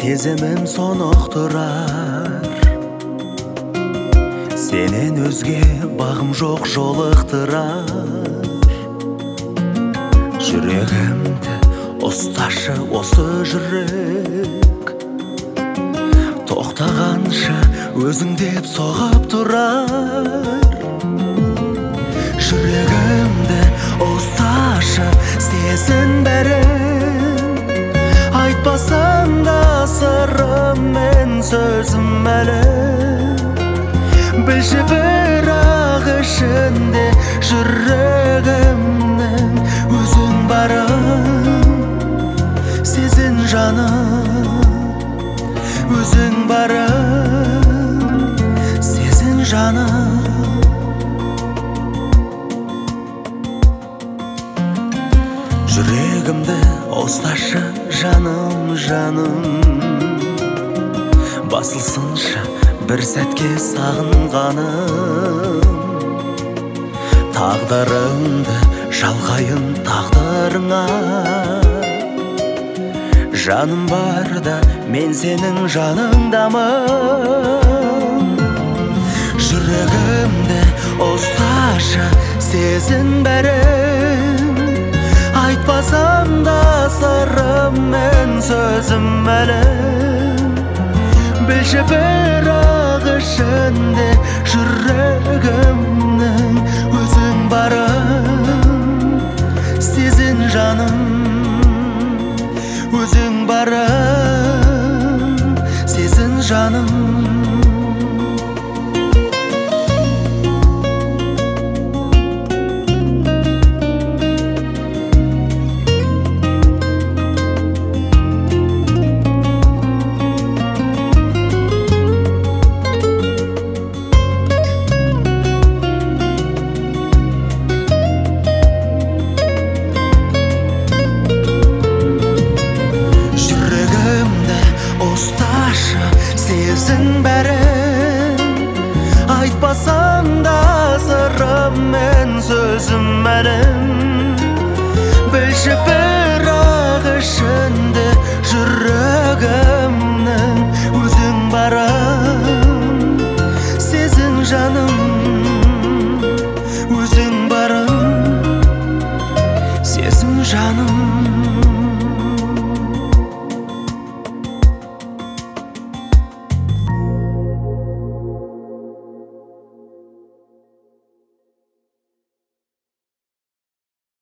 Сезімім соноқтырар, сенен өзге бағым жоқ жолықтырар. Жүрегімді ұсташы осы жүрек, тоқтағанша өзің деп соғып тұрар. Жүрегімді ұсташы сезін бәрін, айтпасам да сырым мен сөзім әлі. Білші бірақ ішінде жүрегімнің өзің барым. Сезін жаным, өзің барым, сезін жаным. Жүрегімді ұсташы жаным, жаным, басылсыншы бір сәтке сағынғаным. Тағдырымды жалғайын тағдырыңа, жаным барда мен сенің жаныңдамын. Жүрегімді ұсташы сезін бәрін, айтпасам да сырым мен сөзім әлі. Білші бірақ ішінде жүрегімнің өзің барым. Сезін жаным, өзің барым, сезін жаным. Ұсташы сезін бәрін, айтпасам да сырым мен сөзім әлім.